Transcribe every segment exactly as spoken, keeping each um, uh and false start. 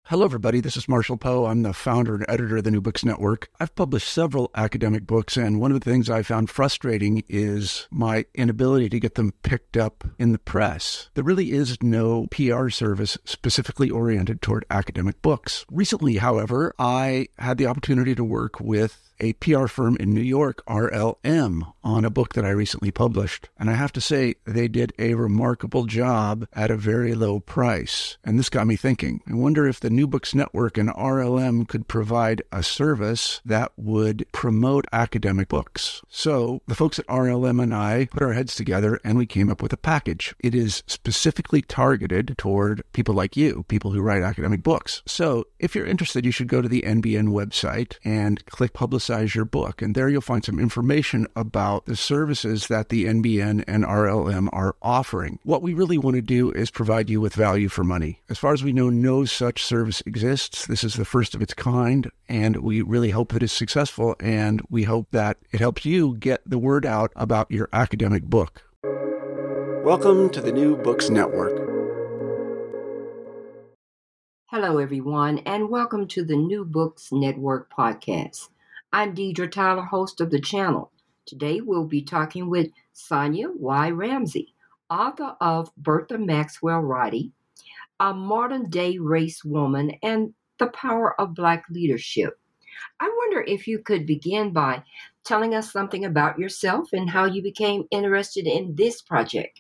Hello, everybody. This is Marshall Poe. I'm the founder and editor of the New Books Network. I've published several academic books, and one of the things I found frustrating is my inability to get them picked up in the press. There really is no P R service specifically oriented toward academic books. Recently, however, I had the opportunity to work with a P R firm in New York, R L M, on a book that I recently published. And I have to say, they did a remarkable job at a very low price. And this got me thinking. I wonder if the New Books Network and R L M could provide a service that would promote academic books. So the folks at R L M and I put our heads together and we came up with a package. It is specifically targeted toward people like you, people who write academic books. So if you're interested, you should go to the N B N website and click Publicize your book. And there you'll find some information about the services that the N B N and R L M are offering. What we really want to do is provide you with value for money. As far as we know, no such service exists. This is the first of its kind, and we really hope that it's successful, and we hope that it helps you get the word out about your academic book. Welcome to the New Books Network. Hello, everyone, and welcome to the New Books Network podcast. I'm Deidre Tyler, host of the channel. Today we'll be talking with Sonia Y. Ramsey, author of Bertha Maxwell Roddy, A Modern-Day Race Woman and the Power of Black Leadership. I wonder if you could begin by telling us something about yourself and how you became interested in this project.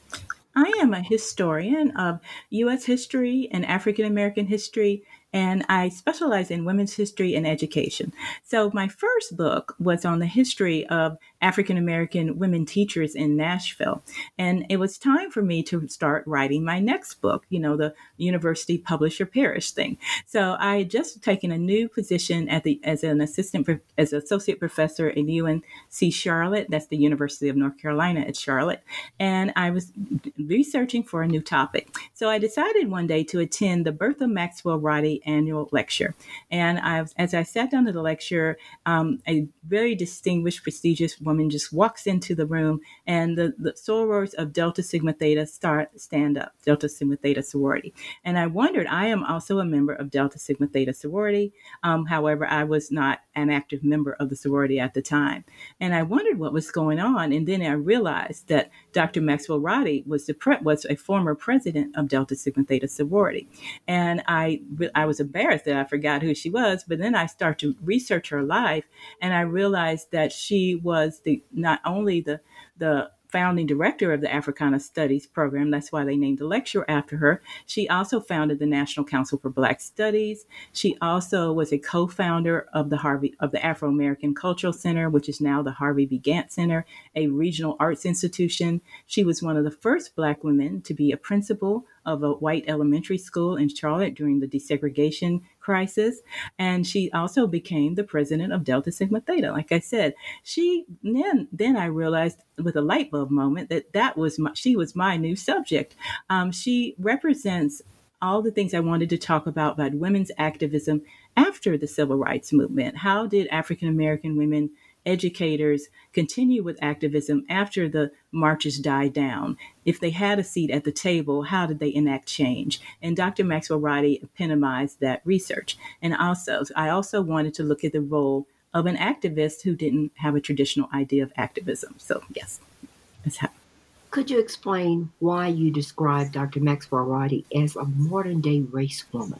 I am a historian of U S history and African American history, and I specialize in women's history and education. So my first book was on the history of African American women teachers in Nashville. And it was time for me to start writing my next book, you know, the university publish or perish thing. So I had just taken a new position at the as an assistant, as an associate professor at U N C Charlotte. That's the University of North Carolina at Charlotte. And I was researching for a new topic. So I decided one day to attend the Bertha Maxwell Roddy annual lecture. And I, as I sat down to the lecture, um, a very distinguished, prestigious woman just walks into the room, and the, the sorors of Delta Sigma Theta start stand up, Delta Sigma Theta sorority. And I wondered, I am also a member of Delta Sigma Theta sorority. Um, however, I was not an active member of the sorority at the time. And I wondered what was going on. And then I realized that Doctor Maxwell Roddy was the pre- was a former president of Delta Sigma Theta sorority. And I, I was embarrassed that I forgot who she was, but then I started to research her life, and I realized that she was the not only the the founding director of the Africana Studies program. That's why they named the lecture after her. She also founded the National Council for Black Studies. She also was a co-founder of the Harvey of the Afro-American Cultural Center, which is now the Harvey B. Gantt Center, a regional arts institution. She was one of the first Black women to be a principal of a white elementary school in Charlotte during the desegregation crisis. And she also became the president of Delta Sigma Theta. Like I said, she then, then I realized with a light bulb moment that that was my, she was my new subject. Um, she represents all the things I wanted to talk about, about women's activism after the civil rights movement. How did African American women educators continue with activism after the marches died down? If they had a seat at the table, how did they enact change? And Doctor Maxwell Roddy epitomized that research. And also, I also wanted to look at the role of an activist who didn't have a traditional idea of activism. So yes, that's how. Could you explain why you describe Doctor Maxwell Roddy as a modern-day race woman?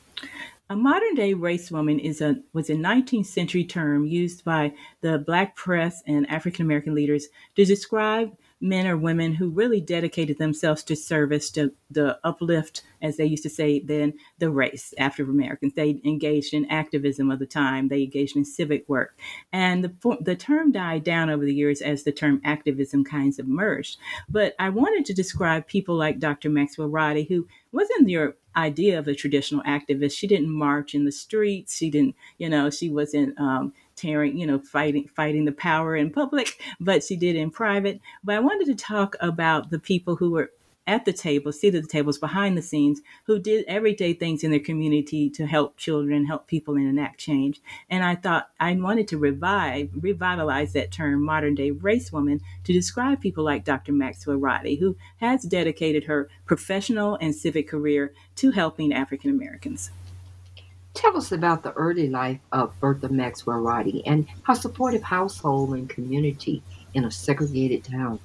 A modern-day race woman is a was a nineteenth century term used by the Black press and African American leaders to describe men or women who really dedicated themselves to service, to the uplift, as they used to say then, the race, African Americans. They engaged in activism of the time. They engaged in civic work. And the, the term died down over the years as the term activism kinds of merged. But I wanted to describe people like Doctor Maxwell Roddy, who wasn't your idea of a traditional activist. She didn't march in the streets. She didn't, you know, she wasn't um, tearing, you know, fighting, fighting the power in public, but she did in private. But I wanted to talk about the people who were at the table, seated at the tables behind the scenes, who did everyday things in their community to help children, help people, and enact change. And I thought I wanted to revive, revitalize that term, modern day race woman, to describe people like Doctor Maxwell Roddy, who has dedicated her professional and civic career to helping African Americans. Tell us about the early life of Bertha Maxwell Roddy and her supportive household and community in a segregated town.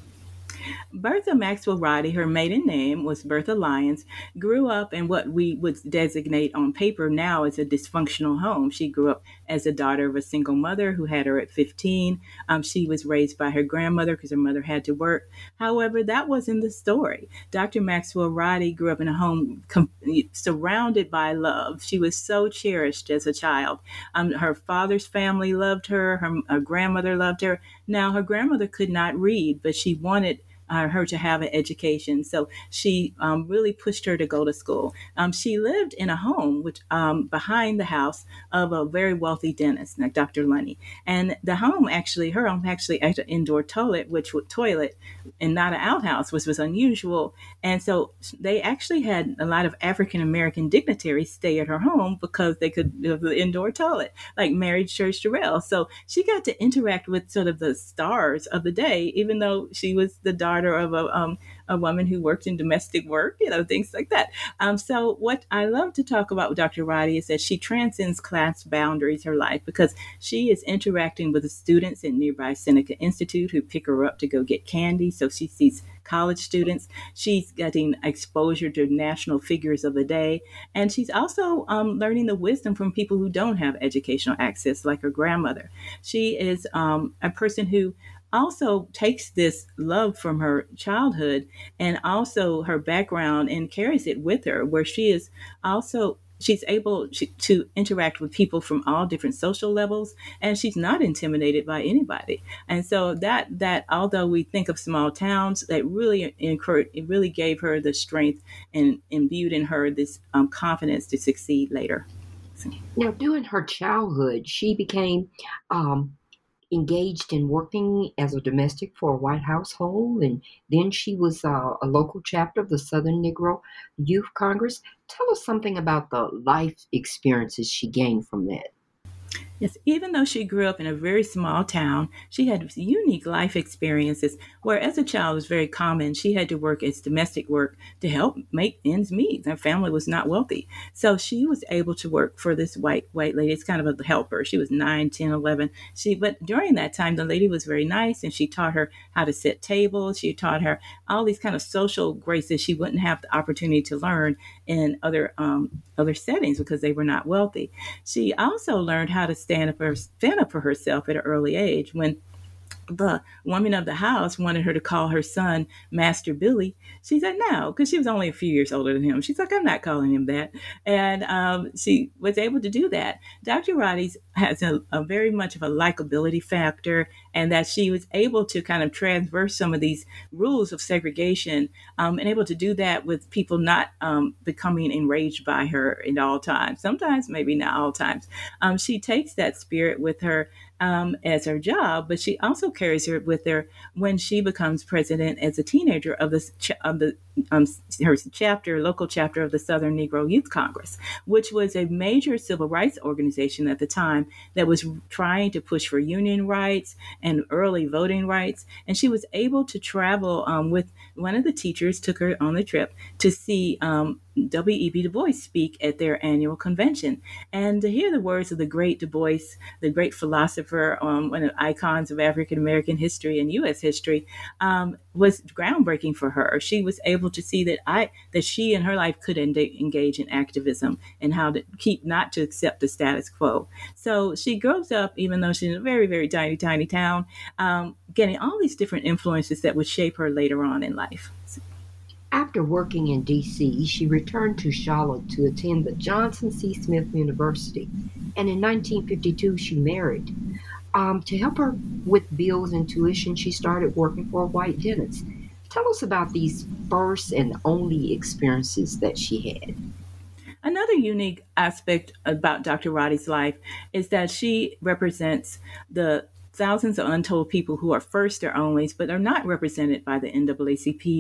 Bertha Maxwell Roddy, her maiden name was Bertha Lyons, grew up in what we would designate on paper now as a dysfunctional home. She grew up as a daughter of a single mother who had her at fifteen. Um, she was raised by her grandmother because her mother had to work. However, that wasn't the story. Doctor Maxwell Roddy grew up in a home com- surrounded by love. She was so cherished as a child. Um, her father's family loved her. Her, her grandmother loved her. Now, her grandmother could not read, but she wanted Uh, her to have an education. So she um, really pushed her to go to school. Um, she lived in a home which um, behind the house of a very wealthy dentist, like Doctor Lunny. And the home actually, her home actually had an indoor toilet, which would toilet and not an outhouse, which was unusual. And so they actually had a lot of African American dignitaries stay at her home because they could have the indoor toilet, like Mary Church Terrell. So she got to interact with sort of the stars of the day, even though she was the daughter of a, um, a woman who worked in domestic work, you know, things like that. Um, so what I love to talk about with Doctor Roddy is that she transcends class boundaries her life because she is interacting with the students at nearby Seneca Institute who pick her up to go get candy. So she sees college students. She's getting exposure to national figures of the day. And she's also um, learning the wisdom from people who don't have educational access, like her grandmother. She is um, a person who also takes this love from her childhood and also her background and carries it with her, where she is also she's able to interact with people from all different social levels, and she's not intimidated by anybody. And so that that although we think of small towns, that really encouraged, it really gave her the strength and imbued in her this um, confidence to succeed later. So. Now, during her childhood, she became um, engaged in working as a domestic for a white household, and then she was uh, a local chapter of the Southern Negro Youth Congress. Tell us something about the life experiences she gained from that. Yes, even though she grew up in a very small town, she had unique life experiences where as a child it was very common. She had to work as domestic work to help make ends meet. Her family was not wealthy. So she was able to work for this white white lady. It's kind of a helper. She was nine, ten, eleven. She, but during that time, the lady was very nice, and she taught her how to set tables. She taught her all these kind of social graces she wouldn't have the opportunity to learn in other um, other settings because they were not wealthy. She also learned how to stand up, her, stand up for herself at an early age. When the woman of the house wanted her to call her son Master Billy, she said no, because she was only a few years older than him. She's like, I'm not calling him that. And um, she was able to do that. Doctor Roddy has a, a very much of a likability factor, and that she was able to kind of transverse some of these rules of segregation um, and able to do that with people not um, becoming enraged by her at all times. Sometimes, maybe not all times. Um, she takes that spirit with her Um, as her job, but she also carries her with her when she becomes president as a teenager of the of the um, her chapter, local chapter of the Southern Negro Youth Congress, which was a major civil rights organization at the time that was trying to push for union rights and early voting rights. And she was able to travel um, with one of the teachers, took her on the trip to see um, W E B Du Bois speak at their annual convention, and to hear the words of the great Du Bois, the great philosopher, um, one of the icons of African American history and U S history, um, was groundbreaking for her. She was able to see that I that she in her life could en- engage in activism and how to keep not to accept the status quo. So she grows up, even though she's in a very, very tiny, tiny town, um, getting all these different influences that would shape her later on in life. So, after working in D C, she returned to Charlotte to attend the Johnson C. Smith University, and in nineteen fifty-two she married. Um, to help her with bills and tuition, she started working for a white dentist. Tell us about these first and only experiences that she had. Another unique aspect about Doctor Roddy's life is that she represents the thousands of untold people who are first or onlys, but are not represented by the N double A C P or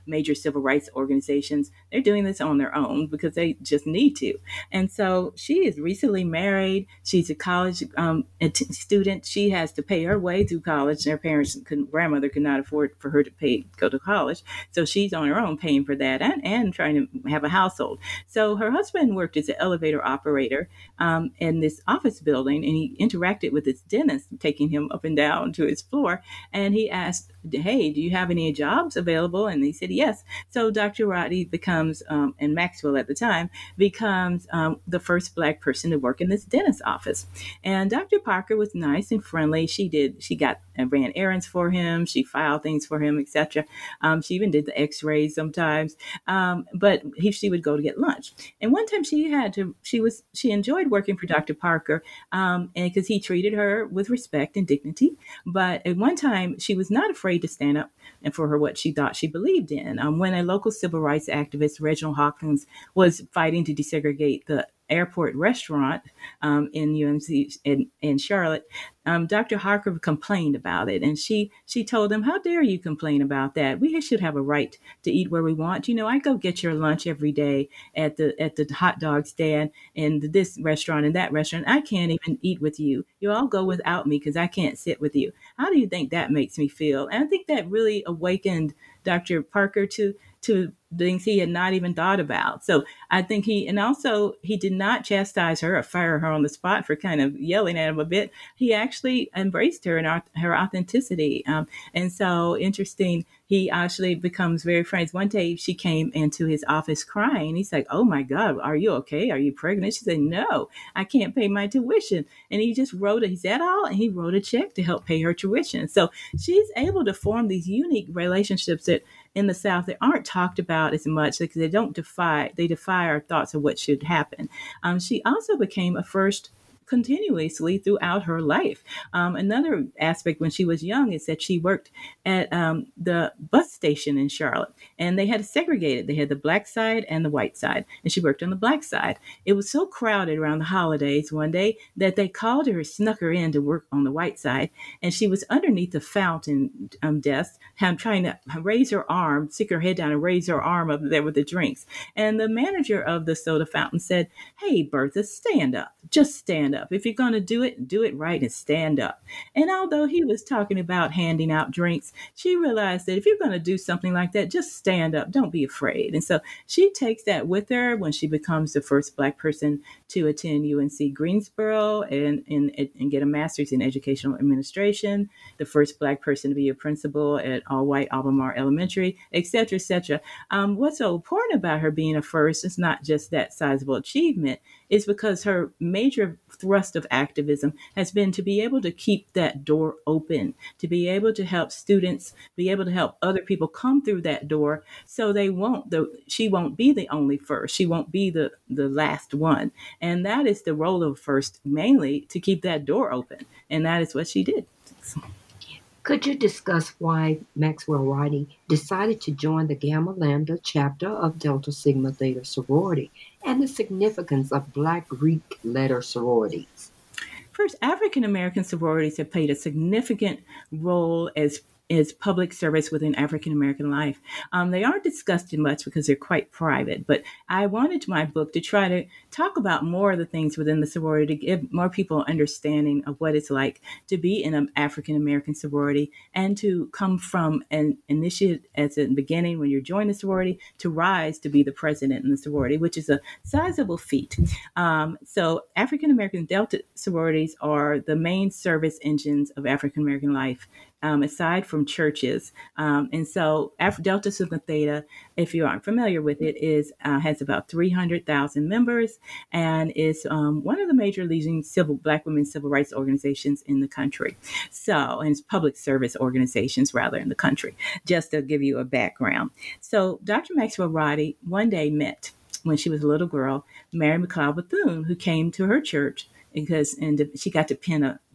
major civil rights organizations. They're doing this on their own because they just need to. And so she is recently married. She's a college um, student. She has to pay her way through college. Her parents, couldn't, grandmother could not afford for her to pay go to college. So she's on her own paying for that and, and trying to have a household. So her husband worked as an elevator operator um, in this office building, and he interacted with his dentist, taking him up and down to his floor. And he asked, hey, do you have any jobs available? And he said, yes. So Doctor Roddy becomes, um, and Maxwell at the time, becomes um, the first Black person to work in this dentist office. And Doctor Parker was nice and friendly. She did, she got and ran errands for him. She filed things for him, et cetera. Um, she even did the x-rays sometimes. Um, but he, she would go to get lunch. And one time she had to, she was, she enjoyed working for Doctor Parker um, and because he treated her with respect and dignity. But at one time she was not afraid to stand up and for her what she thought she believed in. Um, when a local civil rights activist, Reginald Hawkins, was fighting to desegregate the airport restaurant um, in U M C in, in Charlotte, um, Doctor Harker complained about it. And she she told him, how dare you complain about that? We should have a right to eat where we want. You know, I go get your lunch every day at the at the hot dog stand and this restaurant and that restaurant. I can't even eat with you. You all go without me because I can't sit with you. How do you think that makes me feel? And I think that really awakened Doctor Parker to to things he had not even thought about. So I think he, and also he did not chastise her or fire her on the spot for kind of yelling at him a bit. He actually embraced her and her authenticity. Um, and so interesting, he actually becomes very friends. One day she came into his office crying. He's like, oh my God, are you okay? Are you pregnant? She said, no, I can't pay my tuition. And he just wrote it. Is that all? And he wrote a check to help pay her tuition. So she's able to form these unique relationships that in the South, they aren't talked about as much because they don't defy, they defy our thoughts of what should happen. Um, she also became a first continuously throughout her life. Um, another aspect when she was young is that she worked at um, the bus station in Charlotte, and they had to segregate it. They had the black side and the white side, and she worked on the black side. It was so crowded around the holidays one day that they called her, snuck her in to work on the white side, and she was underneath the fountain um, desk, trying to raise her arm, stick her head down and raise her arm up there with the drinks. And the manager of the soda fountain said, hey, Bertha, stand up. Just stand up. If you're going to do it, do it right and stand up. And although he was talking about handing out drinks, she realized that if you're going to do something like that, just stand up. Don't be afraid. And so she takes that with her when she becomes the first Black person to attend U N C Greensboro and, and, and get a master's in educational administration, the first Black person to be a principal at all-white Albemarle Elementary, et cetera, et cetera. Um, what's so important about her being a first is not just that sizable achievement, is because her major thrust of activism has been to be able to keep that door open, to be able to help students, be able to help other people come through that door so they won't, the, she won't be the only first. She won't be the, the last one. And that is the role of first, mainly to keep that door open. And that is what she did. Could you discuss why Maxwell Roddy decided to join the Gamma Lambda chapter of Delta Sigma Theta sorority and the significance of Black Greek letter sororities? First, African American sororities have played a significant role as is public service within African American life. Um, they aren't discussed much because they're quite private, but I wanted my book to try to talk about more of the things within the sorority, to give more people an understanding of what it's like to be in an African American sorority and to come from an initiate as a beginning when you're joining the sorority to rise to be the president in the sorority, which is a sizable feat. Um, so African American Delta sororities are the main service engines of African American life. Um, aside from churches. Um, and so Af- Delta Sigma Theta, if you aren't familiar with it, is uh, has about three hundred thousand members and is um, one of the major leading civil Black women's civil rights organizations in the country. So, and it's public service organizations rather in the country, just to give you a background. So Doctor Maxwell Roddy one day met, when she was a little girl, Mary McLeod Bethune, who came to her church because and she got to pen a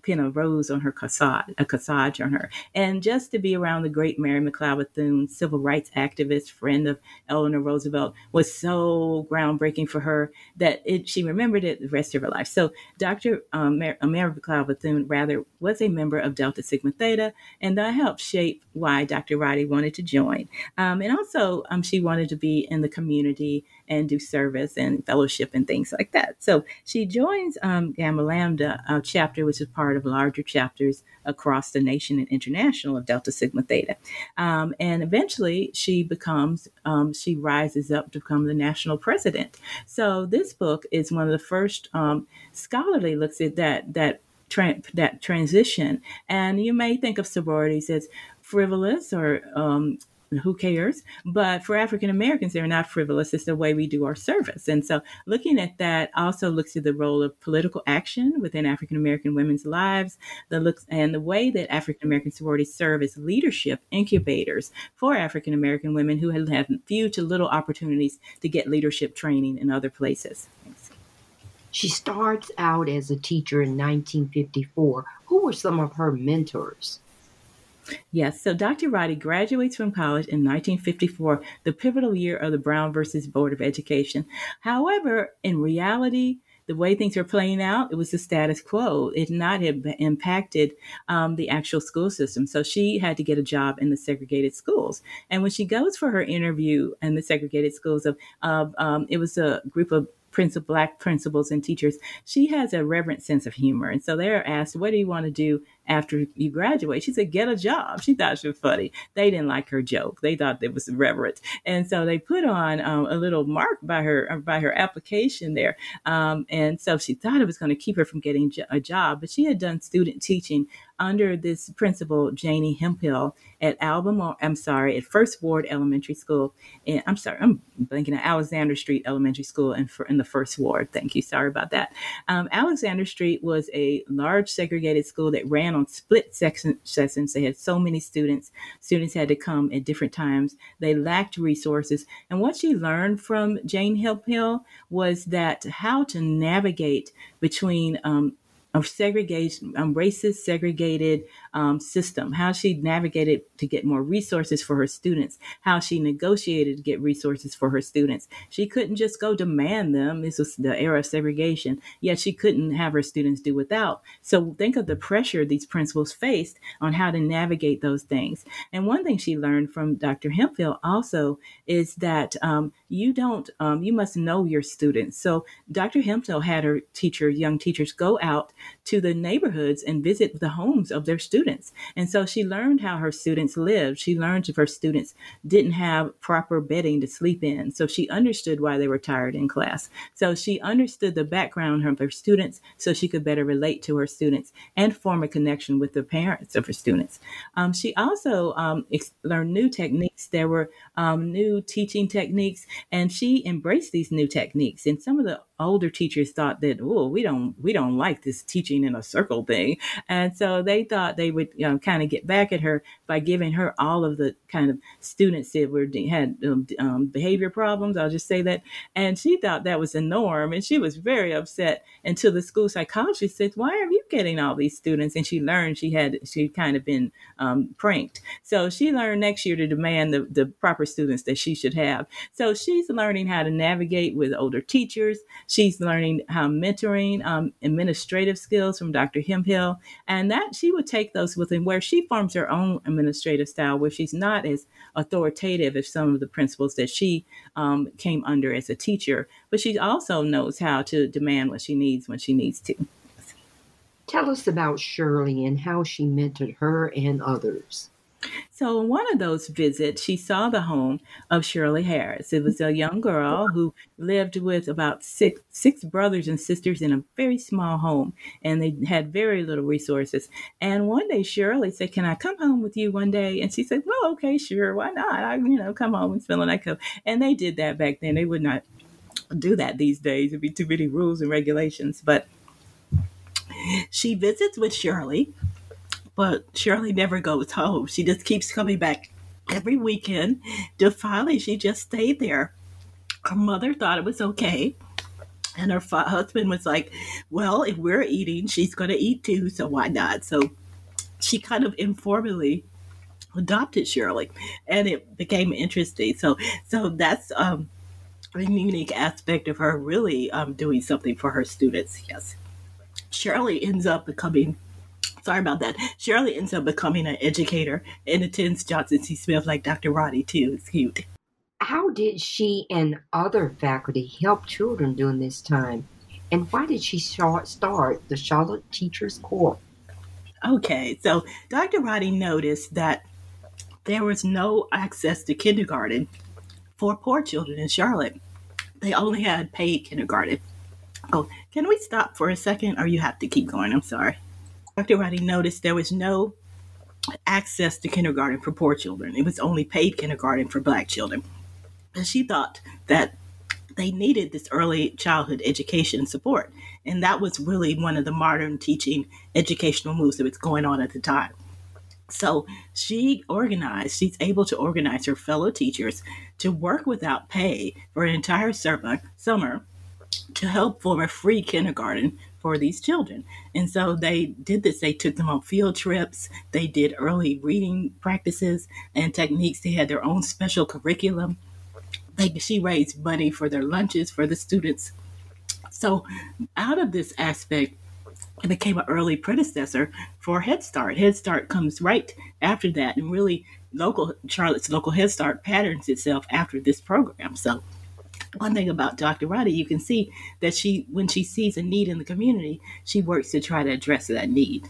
pin a rose on her corsage, a corsage on her. And just to be around the great Mary McLeod Bethune, civil rights activist, friend of Eleanor Roosevelt, was so groundbreaking for her that it, she remembered it the rest of her life. So Doctor Um, Mary, Mary McLeod Bethune, rather, was a member of Delta Sigma Theta, and that helped shape why Doctor Roddy wanted to join. Um, and also, um, she wanted to be in the community and do service and fellowship and things like that. So she joins um, Gamma Lambda uh, chapter, which is part of larger chapters across the nation and international of Delta Sigma Theta. Um, and eventually she becomes, um, she rises up to become the national president. So this book is one of the first um, scholarly looks at that, that, tra- that transition. And you may think of sororities as frivolous or um, who cares? But for African Americans, they're not frivolous. It's the way we do our service. And so looking at that also looks at the role of political action within African American women's lives, the looks and the way that African American sororities serve as leadership incubators for African American women who have had few to little opportunities to get leadership training in other places. Thanks. She starts out as a teacher in nineteen fifty-four. Who were some of her mentors? Yes, so Doctor Roddy graduates from college in nineteen fifty-four, the pivotal year of the Brown versus Board of Education. However, in reality, the way things were playing out, it was the status quo. It not have impacted um, the actual school system. So she had to get a job in the segregated schools. And when she goes for her interview in the segregated schools, of, of um, it was a group of Principal, black principals and teachers, she has a reverent sense of humor. And so they're asked, what do you want to do after you graduate? She said, get a job. She thought she was funny. They didn't like her joke. They thought it was irreverent. And so they put on um, a little mark by her by her application there. Um, and so she thought it was going to keep her from getting a job. But she had done student teaching under this principal, Janie Hemphill, at Albemarle, I'm sorry, at First Ward Elementary School. And I'm sorry, I'm blanking at Alexander Street Elementary School in, in the First Ward. Thank you. Sorry about that. Um, Alexander Street was a large segregated school that ran on split section sessions. They had so many students. Students had to come at different times. They lacked resources. And what she learned from Jane Hemphill was that how to navigate between um, of segregation, um, racist segregated um, system, how she navigated to get more resources for her students, how she negotiated to get resources for her students. She couldn't just go demand them. This was the era of segregation, yet she couldn't have her students do without. So think of the pressure these principals faced on how to navigate those things. And one thing she learned from Doctor Hemphill also is that um, you don't, um, you must know your students. So Doctor Hemphill had her teacher, young teachers go out to the neighborhoods and visit the homes of their students. And so she learned how her students lived. She learned if her students didn't have proper bedding to sleep in. So she understood why they were tired in class. So she understood the background of her students so she could better relate to her students and form a connection with the parents of her students. Um, she also um, ex- learned new techniques. There were um, new teaching techniques, and she embraced these new techniques. And some of the older teachers thought that, oh, we don't we don't like this teaching in a circle thing. And so they thought they would, you know, kind of get back at her by giving her all of the kind of students that were had um, um, behavior problems. I'll just say that. And she thought that was the norm. And she was very upset until the school psychologist said, why are you getting all these students? And she learned she had she kind of been um, pranked. So she learned next year to demand the, the proper students that she should have. So she's learning how to navigate with older teachers. She's learning how mentoring, um, administrative skills from Doctor Hemphill, and that she would take those with her, where she forms her own administrative style, where she's not as authoritative as some of the principals that she um, came under as a teacher, but she also knows how to demand what she needs when she needs to. Tell us about Shirley and how she mentored her and others. So in one of those visits, she saw the home of Shirley Harris. It was a young girl who lived with about six six brothers and sisters in a very small home, and they had very little resources. And one day Shirley said, can I come home with you one day? And she said, well, okay, sure, why not? I, you know, come home and spend the night. And they did that back then. They would not do that these days. It'd be too many rules and regulations. But she visits with Shirley. But Shirley never goes home. She just keeps coming back every weekend. Till finally, she just stayed there. Her mother thought it was okay. And her fa- husband was like, well, if we're eating, she's going to eat too, so why not? So she kind of informally adopted Shirley, and it became interesting. So, so that's um, a unique aspect of her really um, doing something for her students. Yes, Shirley ends up becoming. Sorry about that. Shirley ends up becoming an educator and attends Johnson C. Smith like doctor Roddy too. It's cute. How did she and other faculty help children during this time? And why did she start start the Charlotte Teachers Corps? Okay, so doctor Roddy noticed that there was no access to kindergarten for poor children in Charlotte. They only had paid kindergarten. Oh, can we stop for a second or you have to keep going? I'm sorry. doctor Roddy noticed there was no access to kindergarten for poor children. It was only paid kindergarten for black children. And she thought that they needed this early childhood education support. And that was really one of the modern teaching educational moves that was going on at the time. So she organized, she's able to organize her fellow teachers to work without pay for an entire summer, summer to help form a free kindergarten for these children. And so they did this. They took them on field trips. They did early reading practices and techniques. They had their own special curriculum. They, she raised money for their lunches for the students. So out of this aspect, it became an early predecessor for Head Start. Head Start comes right after that, and really local Charlotte's local Head Start patterns itself after this program. So one thing about doctor Roddy, you can see that she, when she sees a need in the community, she works to try to address that need.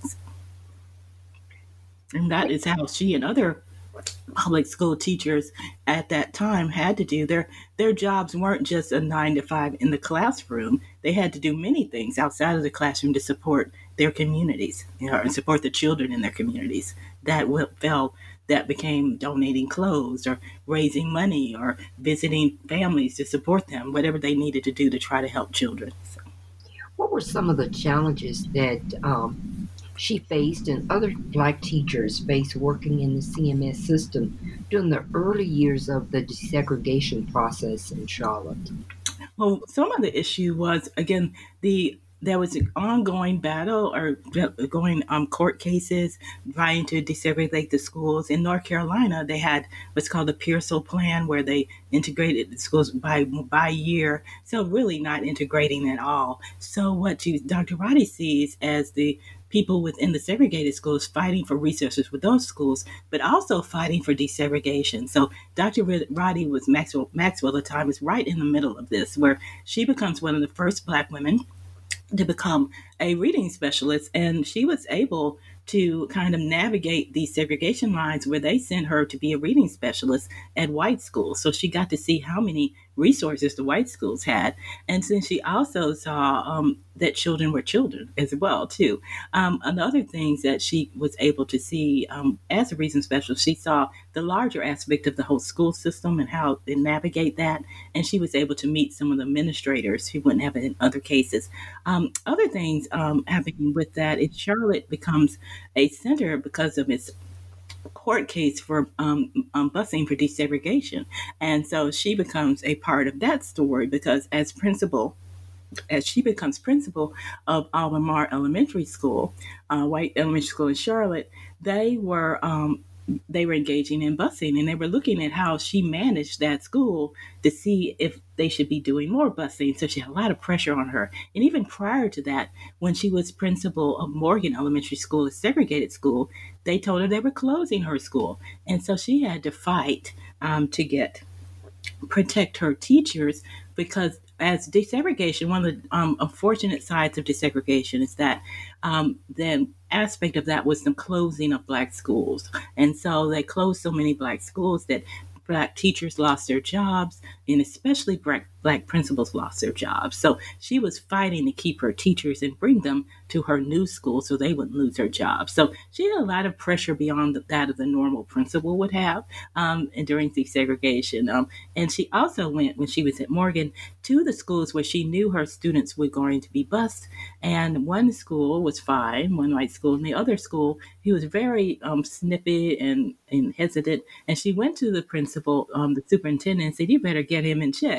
And that is how she and other public school teachers at that time had to do their their jobs. Weren't just a nine to five in the classroom. They had to do many things outside of the classroom to support their communities, you know, and support the children in their communities. That fell that became donating clothes or raising money or visiting families to support them, whatever they needed to do to try to help children. So. What were some of the challenges that um, she faced and other black teachers faced working in the C M S system during the early years of the desegregation process in Charlotte? Well, some of the issue was, again, the there was an ongoing battle or going um, court cases trying to desegregate the schools. In North Carolina, they had what's called the Pearsall Plan, where they integrated the schools by by year. So really not integrating at all. So what you, doctor Roddy sees as the people within the segregated schools fighting for resources with those schools, but also fighting for desegregation. So doctor Roddy was Maxwell, Maxwell at the time, was right in the middle of this, where she becomes one of the first black women to become a reading specialist. And she was able to kind of navigate these segregation lines where they sent her to be a reading specialist at white schools. So she got to see how many resources the white schools had. And then she also saw um, that children were children as well, too. Um, another things that she was able to see um, as a reading specialist, she saw the larger aspect of the whole school system and how they navigate that. And she was able to meet some of the administrators who wouldn't have it in other cases. Um, other things um, happening with that is Charlotte becomes a center because of its court case for um, um, busing for desegregation. And so she becomes a part of that story because as principal, as she becomes principal of Albemarle Elementary School, uh, white elementary school in Charlotte, they were um, they were engaging in busing, and they were looking at how she managed that school to see if they should be doing more busing. So she had a lot of pressure on her. And even prior to that, when she was principal of Morgan Elementary School, a segregated school, they told her they were closing her school. And so she had to fight um, to get protect her teachers, because as desegregation, one of the um, unfortunate sides of desegregation is that um, the aspect of that was the closing of black schools. And so they closed so many black schools that black teachers lost their jobs, and especially black, black principals lost their jobs. So she was fighting to keep her teachers and bring them to her new school so they wouldn't lose their jobs. So she had a lot of pressure beyond that of the normal principal would have um, and during desegregation. Um, and she also went, when she was at Morgan, to the schools where she knew her students were going to be bused. And one school was fine, one white school, and the other school, he was very um, snippy and, and hesitant. And she went to the principal, um, the superintendent, and said, "You better get him in check,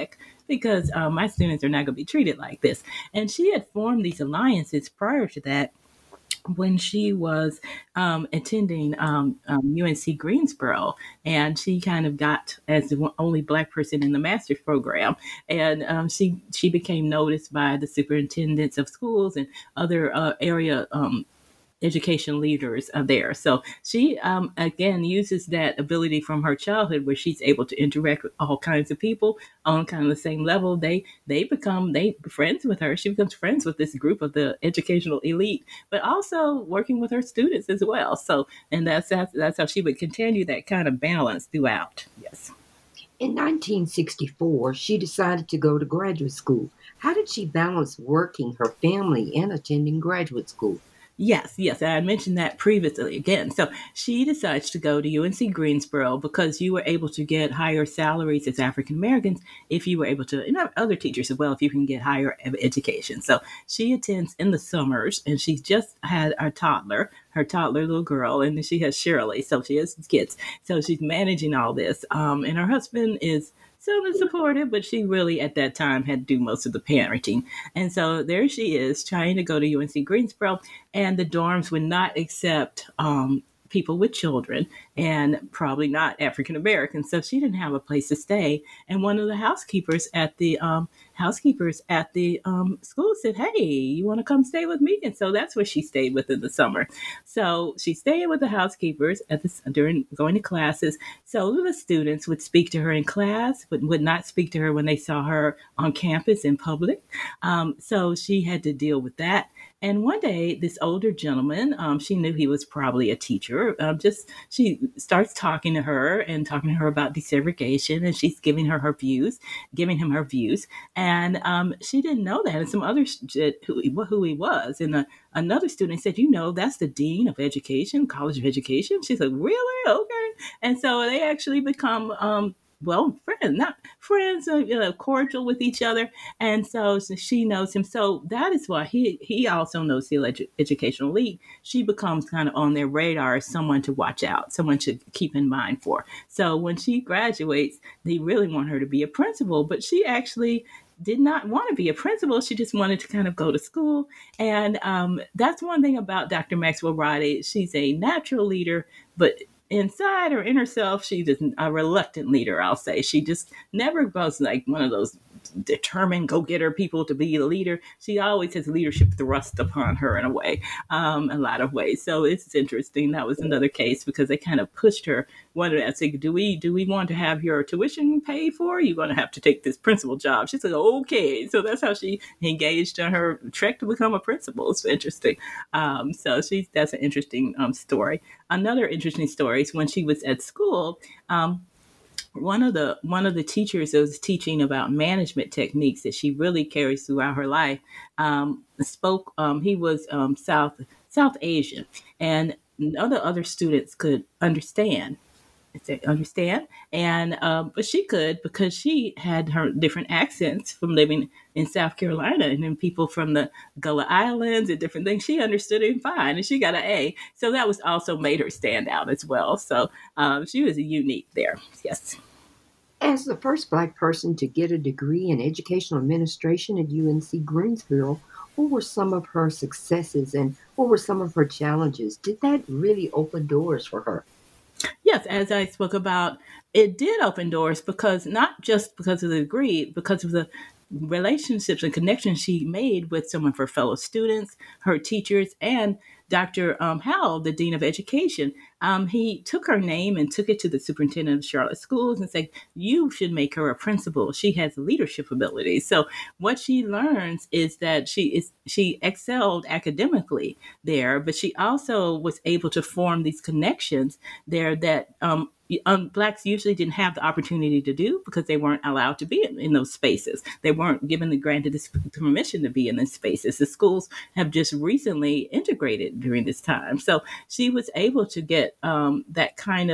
because um, my students are not going to be treated like this. And she had formed these alliances prior to that when she was um, attending um, um, U N C Greensboro, and she kind of got as the only Black person in the master's program, and um, she she became noticed by the superintendents of schools and other uh, area um, education leaders are there. So she, um, again, uses that ability from her childhood where she's able to interact with all kinds of people on kind of the same level. They they become they friends with her. She becomes friends with this group of the educational elite, but also working with her students as well. So, and that's that's, that's how she would continue that kind of balance throughout. Yes. In nineteen sixty-four, she decided to go to graduate school. How did she balance working, her family, and attending graduate school? Yes, yes, I mentioned that previously again. So she decides to go to U N C Greensboro because you were able to get higher salaries as African Americans if you were able to, and other teachers as well, if you can get higher education. So she attends in the summers, and she's just had a toddler, her toddler little girl, and then she has Shirley. So she has kids. So she's managing all this. Um, and her husband is sort of supportive, but she really at that time had to do most of the parenting. And so there she is trying to go to U N C Greensboro, and the dorms would not accept um, people with children and probably not African Americans. So she didn't have a place to stay. And one of the housekeepers at the um, housekeepers at the um, school said, "Hey, you want to come stay with me?" And so that's where she stayed with in the summer. So she stayed with the housekeepers at the, during going to classes. So the students would speak to her in class, but would not speak to her when they saw her on campus in public. Um, so she had to deal with that. And one day, this older gentleman, um, she knew he was probably a teacher, um, just she starts talking to her and talking to her about desegregation, and she's giving her her views, giving him her views. And um, she didn't know that. And some others who, who he was. And a, another student said, "You know, that's the dean of education, College of Education." She's like, "Really? Okay." And so they actually become um, well, friends, not friends, uh, you know, cordial with each other. And so, so she knows him. So that is why he, he also knows the edu- educational league. She becomes kind of on their radar as someone to watch out, someone to keep in mind for. So when she graduates, they really want her to be a principal, but she actually did not want to be a principal. She just wanted to kind of go to school. And um, that's one thing about Doctor Maxwell Roddy. She's a natural leader, but inside her inner self, she's a reluctant leader, I'll say. She just never was like one of those determined go-getter people to be a leader. She always has leadership thrust upon her in a way, um, a lot of ways. So it's interesting. That was another case because they kind of pushed her. One of that said, do we do we want to have your tuition paid for? You're going to have to take this principal job. She said, okay. So that's how she engaged in her trek to become a principal. It's interesting. Um, so she that's an interesting um, story. Another interesting story is when she was at school. Um, One of the one of the teachers that was teaching about management techniques that she really carries throughout her life um, spoke. Um, he was um, South South Asian, and other other students could understand. Understand, and um, but she could because she had her different accents from living in South Carolina, and then people from the Gullah Islands and different things. She understood it fine, and she got an A. So that was also made her stand out as well. So um, she was unique there. Yes. As the first Black person to get a degree in educational administration at U N C Greensboro, what were some of her successes and what were some of her challenges? Did that really open doors for her? Yes, as I spoke about, it did open doors because not just because of the degree, because of the relationships and connections she made with some of her fellow students, her teachers, and Doctor Um, Howell, the Dean of Education. Um, he took her name and took it to the superintendent of Charlotte Schools and said, you should make her a principal. She has leadership abilities. So what she learns is that she is she excelled academically there, but she also was able to form these connections there that um, Um, Blacks usually didn't have the opportunity to do because they weren't allowed to be in, in those spaces. They weren't given the granted this permission to be in those spaces. The schools have just recently integrated during this time. So she was able to get um, that kind of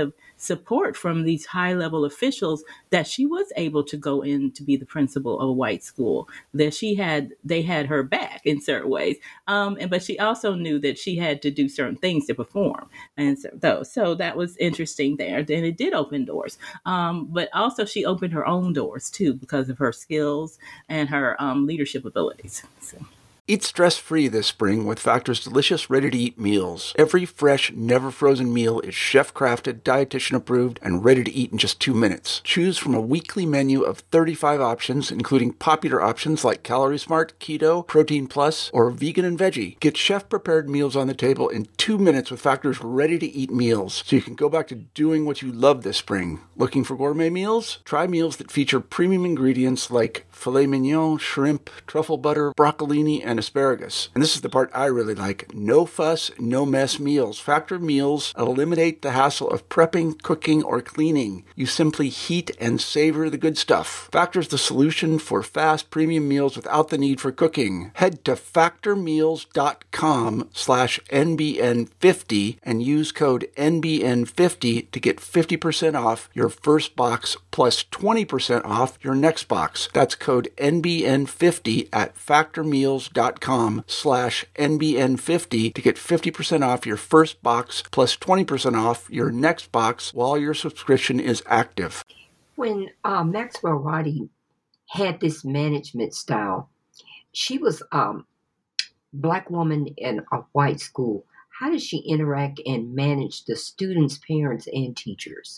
support from these high level officials that she was able to go in to be the principal of a white school, that she had, they had her back in certain ways. Um, and, but she also knew that she had to do certain things to perform. And so, though, so that was interesting there. Then it did open doors. Um, but also she opened her own doors too, because of her skills and her um, leadership abilities. So. Eat stress-free this spring with Factor's delicious, ready-to-eat meals. Every fresh, never-frozen meal is chef-crafted, dietitian-approved, and ready to eat in just two minutes. Choose from a weekly menu of thirty-five options, including popular options like Calorie Smart, Keto, Protein Plus, or Vegan and Veggie. Get chef-prepared meals on the table in two minutes with Factor's ready-to-eat meals, so you can go back to doing what you love this spring. Looking for gourmet meals? Try meals that feature premium ingredients like filet mignon, shrimp, truffle butter, broccolini, and asparagus. And this is the part I really like. No fuss, no mess meals. Factor meals eliminate the hassle of prepping, cooking, or cleaning. You simply heat and savor the good stuff. Factor's the solution for fast premium meals without the need for cooking. Head to factormeals.com slash NBN50 and use code N B N fifty to get fifty percent off your first box plus twenty percent off your next box. That's code N B N fifty at factormeals.com slash NBN50 to get fifty percent off your first box plus twenty percent off your next box while your subscription is active. When uh, Maxwell Roddy had this management style, she was a um, black woman in a white school. How did she interact and manage the students, parents, and teachers?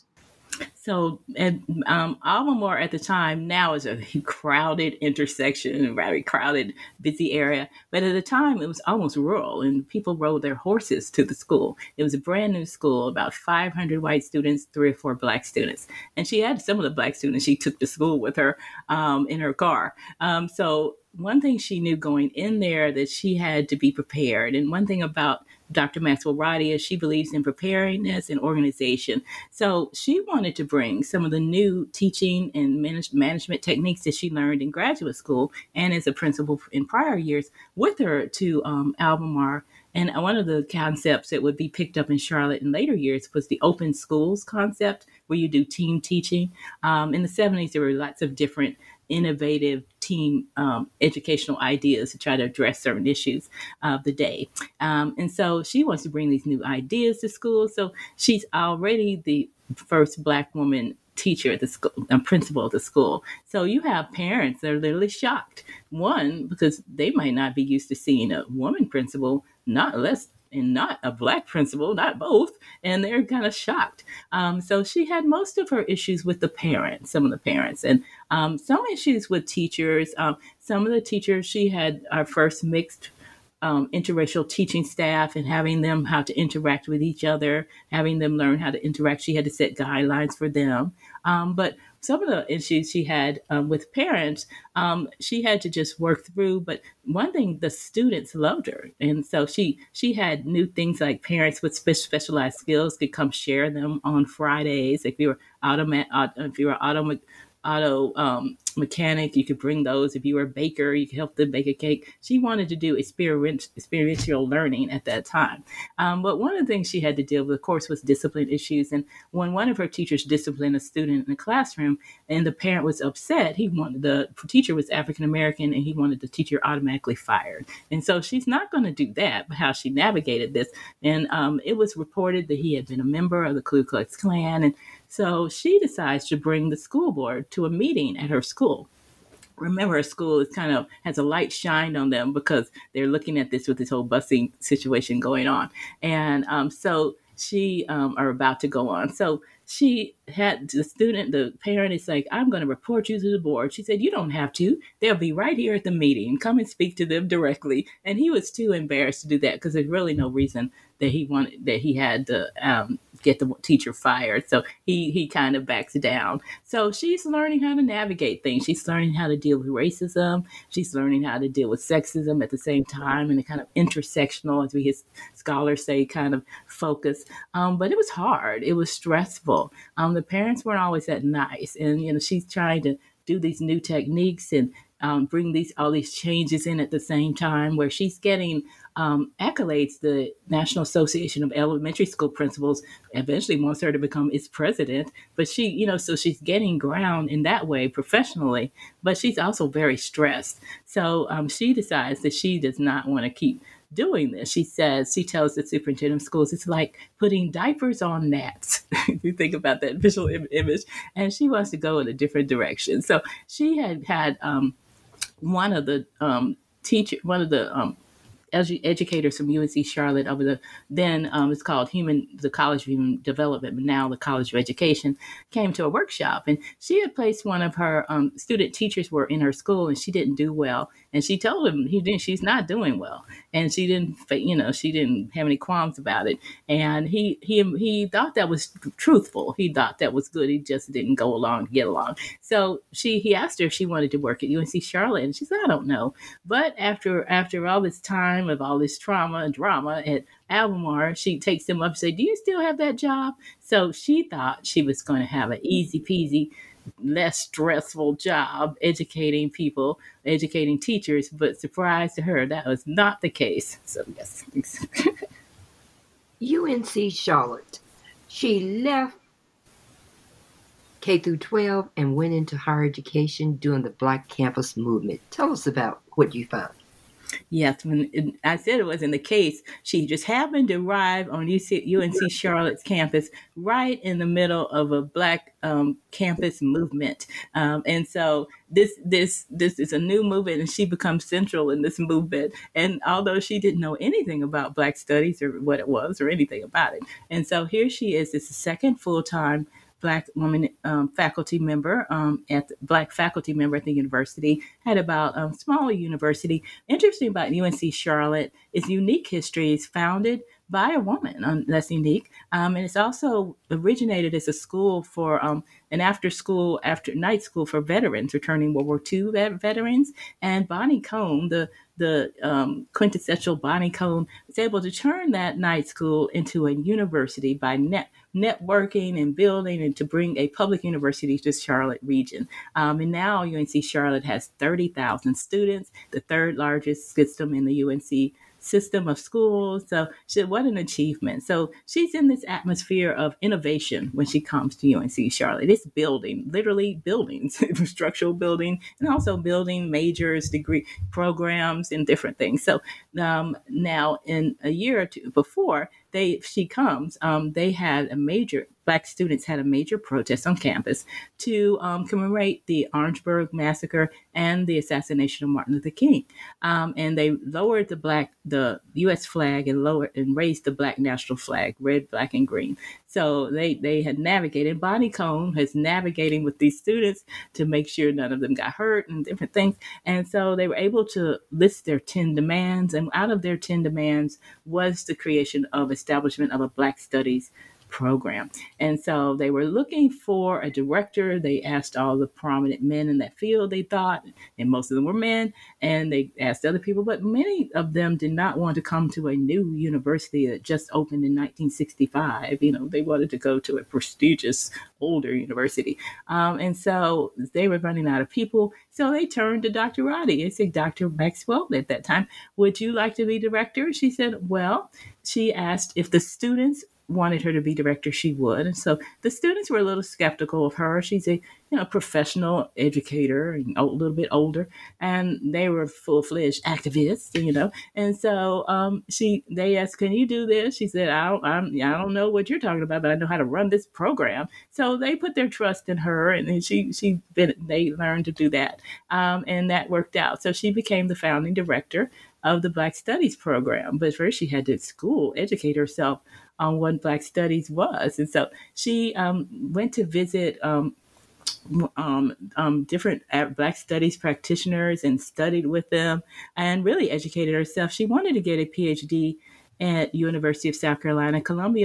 So, and um, Albemarle at the time now is a crowded intersection, a very crowded, busy area. But at the time, it was almost rural, and people rode their horses to the school. It was a brand new school, about five hundred white students, three or four black students. And she had some of the black students she took to school with her um, in her car. Um, so one thing she knew going in there that she had to be prepared. And one thing about Doctor Maxwell Roddy is she believes in preparedness and organization. So she wanted to bring some of the new teaching and manage- management techniques that she learned in graduate school and as a principal in prior years with her to um, Albemarle. And one of the concepts that would be picked up in Charlotte in later years was the open schools concept, where you do team teaching. Um, in the seventies, there were lots of different innovative team um, educational ideas to try to address certain issues of the day. Um, and so she wants to bring these new ideas to school. So she's already the first black woman teacher at the school, um, principal of the school. So you have parents that are literally shocked. One, because they might not be used to seeing a woman principal, not less and not a black principal, not both, and they're kind of shocked. Um, so she had most of her issues with the parents, some of the parents, and um, some issues with teachers. Um, some of the teachers, she had our first mixed um, interracial teaching staff and having them how to interact with each other, having them learn how to interact. She had to set guidelines for them. Um, but some of the issues she had um, with parents, um, she had to just work through. But one thing, the students loved her. And so she she had new things like parents with spe- specialized skills could come share them on Fridays. If you were auto, if you were auto, auto um, mechanic, you could bring those. If you were a baker, you could help them bake a cake. She wanted to do experiential, experiential learning at that time. Um, but one of the things she had to deal with, of course, was discipline issues. And when one of her teachers disciplined a student in the classroom and the parent was upset, he wanted, the teacher was African-American and he wanted the teacher automatically fired. And so she's not going to do that, but how she navigated this. And um, it was reported that he had been a member of the Ku Klux Klan. And so she decides to bring the school board to a meeting at her school. Remember, her school is kind of has a light shined on them because they're looking at this with this whole busing situation going on. And um, so she um, are about to go on. So she had the student, the parent is like, I'm going to report you to the board. She said, you don't have to. They'll be right here at the meeting. Come and speak to them directly. And he was too embarrassed to do that because there's really no reason that he wanted, that he had to um, get the teacher fired. So he, he kind of backs down. So she's learning how to navigate things. She's learning how to deal with racism. She's learning how to deal with sexism at the same time and a kind of intersectional, as we hear scholars say, kind of focus. Um, but it was hard. It was stressful. Um, the parents weren't always that nice. And, you know, she's trying to do these new techniques and um, bring these all these changes in at the same time, where she's getting um, accolades. The National Association of Elementary School Principals eventually wants her to become its president, but she, you know, so she's getting ground in that way professionally, but she's also very stressed. So um, she decides that she does not want to keep doing this. She says, she tells the superintendent of schools, it's like putting diapers on gnats. If you think about that visual Im- image, and she wants to go in a different direction. So she had had um, one of the um, teacher, one of the um, edu- educators from U N C Charlotte over the then um, it's called Human, the College of Human Development, but now the College of Education, came to a workshop, and she had placed one of her um, student teachers were in her school, and she didn't do well, and she told him he didn't, she's not doing well, and she didn't, you know, she didn't have any qualms about it, and he he he thought that was truthful. He thought that was good. He just didn't go along to get along. So she he asked her if she wanted to work at U N C Charlotte, and she said, I don't know. But after after all this time of all this trauma and drama at Albemarle, she takes him up and says, do you still have that job? So she thought she was going to have an easy peasy, less stressful job educating people, educating teachers, but surprise to her, that was not the case. So yes. U N C Charlotte. She left K through twelve and went into higher education during the Black Campus Movement. Tell us about what you found. Yes, when it, I said it wasn't the case, she just happened to arrive on U C, U N C Charlotte's campus right in the middle of a Black um, campus movement, um, and so this this this is a new movement, and she becomes central in this movement. And although she didn't know anything about Black studies or what it was or anything about it, and so here she is, this second full time Black woman um, faculty member um, at the, Black faculty member at the university, had about um, smaller university. Interesting about U N C Charlotte is unique history is founded by a woman. Um, that's unique. Um, and it's also originated as a school for um, an after school, after night school for veterans, returning World War Two vet- veterans. And Bonnie Cone, the the um, quintessential Bonnie Cone, was able to turn that night school into a university by net networking and building, and to bring a public university to Charlotte region. Um, and now U N C Charlotte has thirty thousand students, the third largest system in the U N C system of schools. So she, what an achievement. So she's in this atmosphere of innovation when she comes to U N C Charlotte. It's building, literally buildings, structural building, and also building majors, degree programs, and different things. So um, now in a year or two before they she comes, um, they had a major, Black students had a major protest on campus to um, commemorate the Orangeburg massacre and the assassination of Martin Luther King. Um, and they lowered the black, the U S flag, and lowered and raised the Black national flag, red, black, and green. So they they had navigated. Bonnie Cone has navigating with these students to make sure none of them got hurt and different things. And so they were able to list their ten demands, and out of their ten demands was the creation of establishment of a Black Studies program. And so they were looking for a director. They asked all the prominent men in that field, they thought, and most of them were men, and they asked other people, but many of them did not want to come to a new university that just opened in nineteen sixty-five. You know, they wanted to go to a prestigious older university. Um, and so they were running out of people. So they turned to Doctor Roddy. They said, Doctor Maxwell, at that time, would you like to be director? She said, well, she asked if the students wanted her to be director, she would. And so the students were a little skeptical of her. She's a you know professional educator, and a little bit older, and they were full-fledged activists, you know. And so um, she they asked, "Can you do this?" She said, "I don't, I'm, I don't know what you're talking about, but I know how to run this program." So they put their trust in her, and, and she she been, they learned to do that, um, and that worked out. So she became the founding director of the Black Studies program. But first, she had to school educate herself on what Black Studies was. And so she um, went to visit um, um, um, different Black Studies practitioners and studied with them and really educated herself. She wanted to get a P H D at University of South Carolina, Columbia, but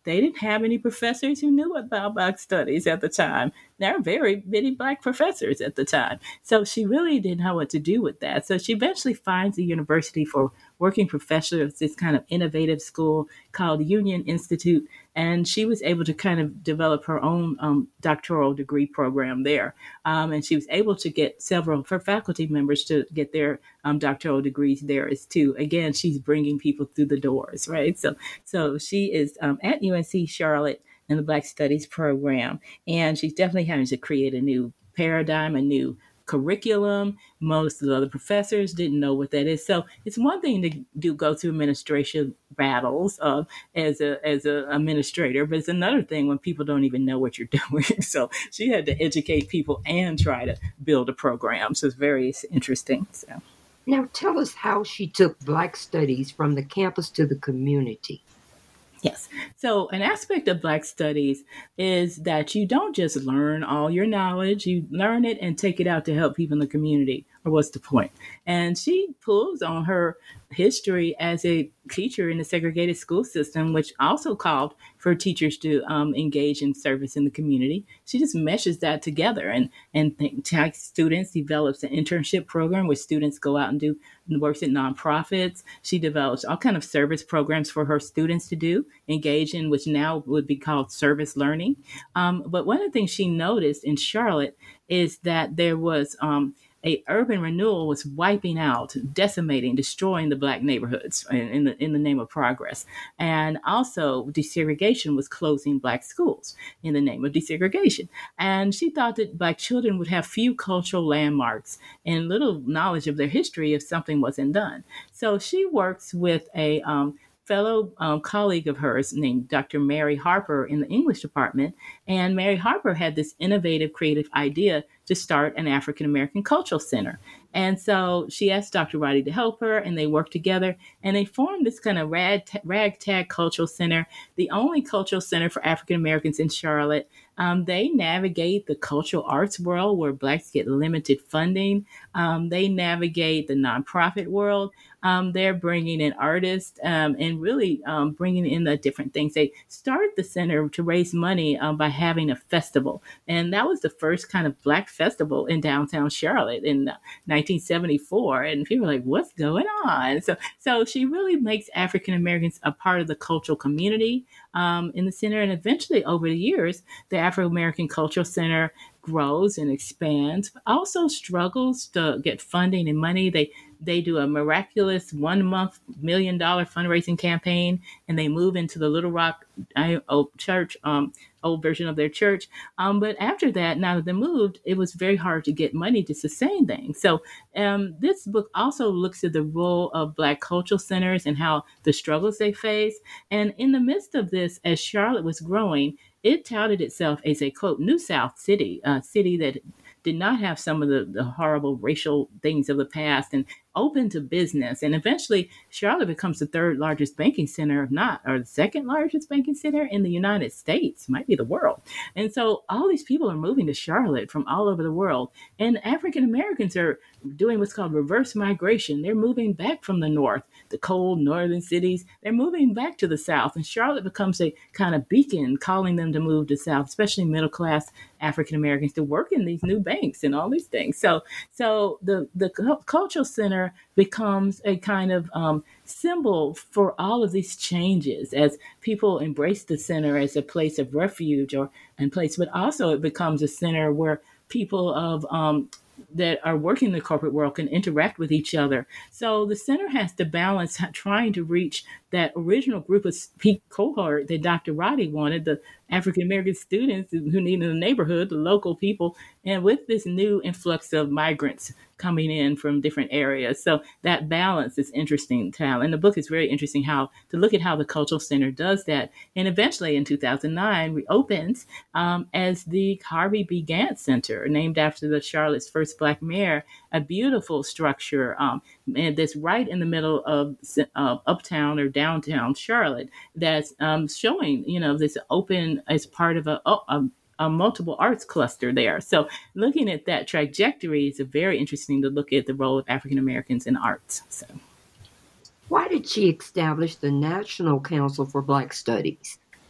they didn't have any professors who knew about Black studies at the time. There were very many Black professors at the time. So she really didn't know what to do with that. So she eventually finds a university for working professors, this kind of innovative school called Union Institute. And she was able to kind of develop her own um, doctoral degree program there. Um, and she was able to get several of her faculty members to get their um, doctoral degrees there as too. Again, she's bringing people through the doors, right? So, so she is um, at U N C Charlotte in the Black Studies program. And she's definitely having to create a new paradigm, a new curriculum. Most of the other professors didn't know what that is. So it's one thing to do go through administration battles uh, as a as an administrator, but it's another thing when people don't even know what you're doing. So she had to educate people and try to build a program. So it's very interesting. So now tell us how she took Black studies from the campus to the community. Yes. So an aspect of Black studies is that you don't just learn all your knowledge, you learn it and take it out to help people in the community. Or what's the point? And she pulls on her history as a teacher in the segregated school system, which also called for teachers to um, engage in service in the community. She just meshes that together and and takes students, develops an internship program where students go out and do works at nonprofits. She develops all kind of service programs for her students to do, engage in, which now would be called service learning. Um, but one of the things she noticed in Charlotte is that there was um, a urban renewal was wiping out, decimating, destroying the Black neighborhoods in, in the in the name of progress. And also desegregation was closing Black schools in the name of desegregation. And she thought that Black children would have few cultural landmarks and little knowledge of their history if something wasn't done. So she works with a um, fellow um, colleague of hers named Doctor Mary Harper in the English department. And Mary Harper had this innovative, creative idea to start an African American cultural center. And so she asked Doctor Roddy to help her, and they worked together, and they formed this kind of rag, ragtag cultural center, the only cultural center for African Americans in Charlotte. Um, they navigate the cultural arts world where Blacks get limited funding. Um, they navigate the nonprofit world. Um, they're bringing in artists um, and really um, bringing in the different things. They started the center to raise money um, by having a festival. And that was the first kind of Black festival in downtown Charlotte in nineteen seventy-four. And people were like, what's going on? So, so she really makes African Americans a part of the cultural community um, in the center. And eventually, over the years, the Afro American Cultural Center grows and expands, but also struggles to get funding and money. They they do a miraculous one month million dollar fundraising campaign, and they move into the Little Rock old church, um, old version of their church. Um, but after that, now that they moved, it was very hard to get money to sustain things. So um, this book also looks at the role of Black cultural centers and how the struggles they face. And in the midst of this, as Charlotte was growing, it touted itself as a, quote, New South city, a city that did not have some of the, the horrible racial things of the past and open to business. And eventually, Charlotte becomes the third largest banking center, if not, or the second largest banking center in the United States, might be the world. And so all these people are moving to Charlotte from all over the world. And African Americans are doing what's called reverse migration. They're moving back from the north, the cold northern cities. They're moving back to the south. And Charlotte becomes a kind of beacon calling them to move to south, especially middle class African Americans, to work in these new banks and all these things. So, so the, the cultural center becomes a kind of um, symbol for all of these changes as people embrace the center as a place of refuge or and place, but also it becomes a center where people of um, that are working in the corporate world can interact with each other. So the center has to balance trying to reach that original group of peak cohort that Doctor Roddy wanted, the African American students who need in the neighborhood, the local people, and with this new influx of migrants coming in from different areas. So that balance is interesting to have. And the book is very interesting how to look at how the Cultural Center does that. And eventually in two thousand nine, reopens um, as the Harvey B. Gantt Center, named after the Charlotte's first Black mayor, a beautiful structure um, and that's right in the middle of uh, uptown or downtown Charlotte that's um, showing, you know, this open as part of a, a a multiple arts cluster there. So looking at that trajectory is very interesting to look at the role of African Americans in arts. So, why did she establish the National Council for Black Studies?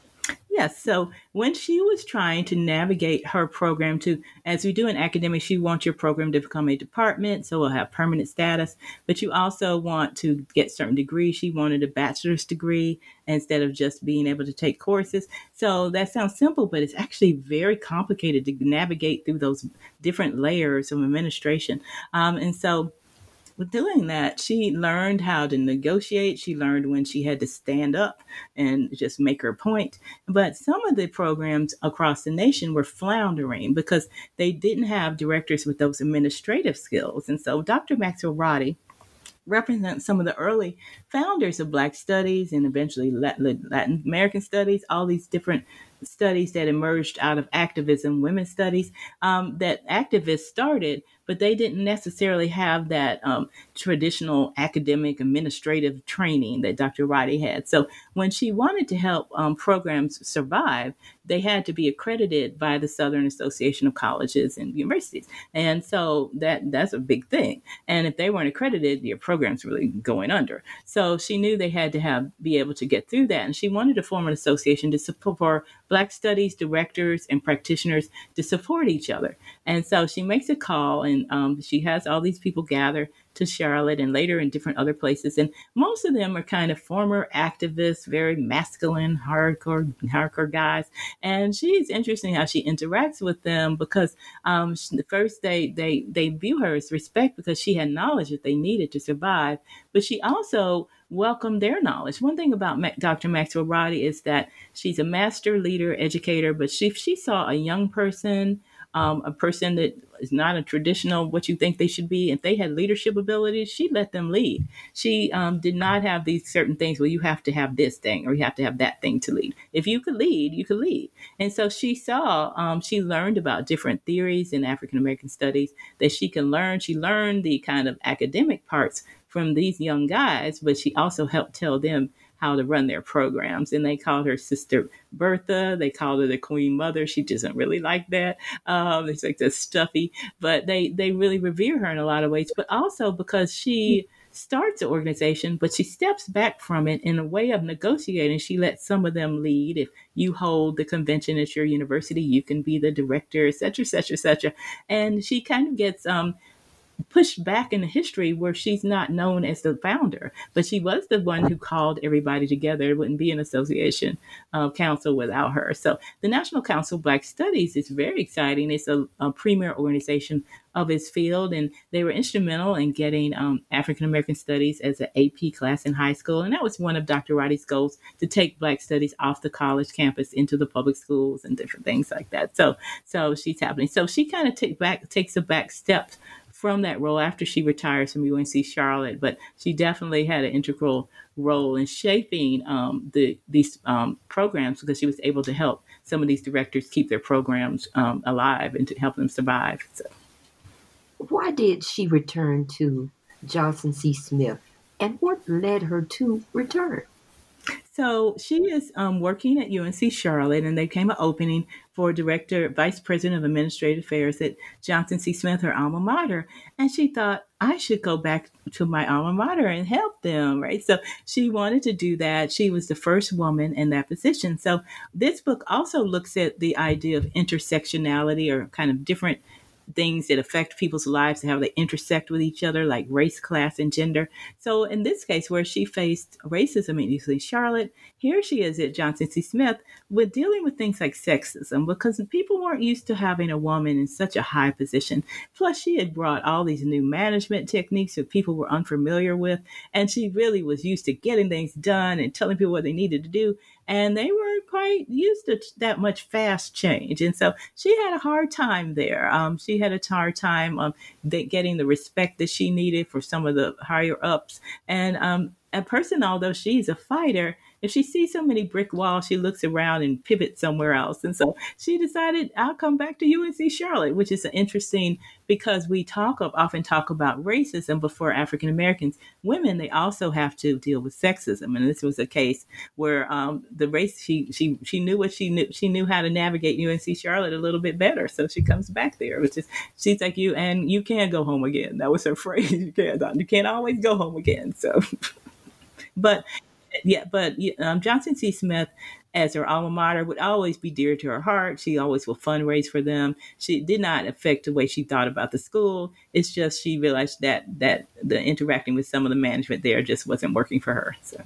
Yes. So when she was trying to navigate her program to, as we do in academics, you want your program to become a department, so it'll have permanent status, but you also want to get certain degrees. She wanted a bachelor's degree instead of just being able to take courses. So that sounds simple, but it's actually very complicated to navigate through those different layers of administration. Um, and so with doing that, she learned how to negotiate. She learned when she had to stand up and just make her point. But some of the programs across the nation were floundering because they didn't have directors with those administrative skills. And so Doctor Maxwell Roddy represents some of the early founders of Black studies and eventually Latin American studies, all these different studies that emerged out of activism, women's studies, um, that activists started, but they didn't necessarily have that um, traditional academic administrative training that Doctor Roddy had. So when she wanted to help um, programs survive, they had to be accredited by the Southern Association of Colleges and Universities. And so that that's a big thing. And if they weren't accredited, your program's really going under. So she knew they had to have be able to get through that. And she wanted to form an association to support Black studies directors and practitioners to support each other. And so she makes a call, and um, she has all these people gather to Charlotte and later in different other places. And most of them are kind of former activists, very masculine, hardcore, hardcore guys. And she's interesting how she interacts with them because um, first they, they, they view her as respect because she had knowledge that they needed to survive. But she also welcomed their knowledge. One thing about Doctor Maxwell Roddy is that she's a master leader, educator, but she, she saw a young person, Um, a person that is not a traditional what you think they should be. If they had leadership abilities, she let them lead. She um, did not have these certain things where you have to have this thing or you have to have that thing to lead. If you could lead, you could lead. And so she saw, um, she learned about different theories in African American studies that she can learn. She learned the kind of academic parts from these young guys, but she also helped tell them how to run their programs. And they called her Sister Bertha. They called her the Queen Mother. She doesn't really like that. Um, it's like the stuffy, but they, they really revere her in a lot of ways, but also because she starts the organization, but she steps back from it in a way of negotiating. She lets some of them lead. If you hold the convention at your university, you can be the director, et cetera, et cetera, et cetera. And she kind of gets, um, pushed back in the history where she's not known as the founder, but she was the one who called everybody together. It wouldn't be an association uh, council without her. So the National Council of Black Studies is very exciting. It's a, a premier organization of its field, and they were instrumental in getting um, African American Studies as an A P class in high school. And that was one of Doctor Roddy's goals, to take Black Studies off the college campus into the public schools and different things like that. So, so she's happening. So she kind of take back takes a back step from that role after she retires from U N C Charlotte, but she definitely had an integral role in shaping um, the these um, programs because she was able to help some of these directors keep their programs um, alive and to help them survive. So. Why did she return to Johnson C. Smith, and what led her to return? So she is um, working at U N C Charlotte, and they came an opening for director, vice president of administrative affairs at Johnson C. Smith, her alma mater. And she thought, I should go back to my alma mater and help them, right? So she wanted to do that. She was the first woman in that position. So this book also looks at the idea of intersectionality, or kind of different things that affect people's lives and how they intersect with each other, like race, class, and gender. So in this case, where she faced racism in U C Charlotte, here she is at Johnson C. Smith with dealing with things like sexism, because people weren't used to having a woman in such a high position. Plus, she had brought all these new management techniques that people were unfamiliar with, and she really was used to getting things done and telling people what they needed to do. And they weren't quite used to that much fast change. And so she had a hard time there. Um, she had a hard time um, getting the respect that she needed for some of the higher ups. And um, a person, although she's a fighter, if she sees so many brick walls, she looks around and pivots somewhere else. And so she decided, I'll come back to U N C Charlotte, which is interesting because we talk of, often talk about racism, but for African Americans, women, they also have to deal with sexism. And this was a case where um, the race, she she she knew what she knew. She knew how to navigate U N C Charlotte a little bit better. So she comes back there, which is, she's like, you, and you can't go home again. That was her phrase. You can't, you can't always go home again. So, but yeah, but um, Johnson C. Smith as her alma mater would always be dear to her heart. She always will fundraise for them. She did not affect the way she thought about the school. It's just she realized that that the interacting with some of the management there just wasn't working for her. So.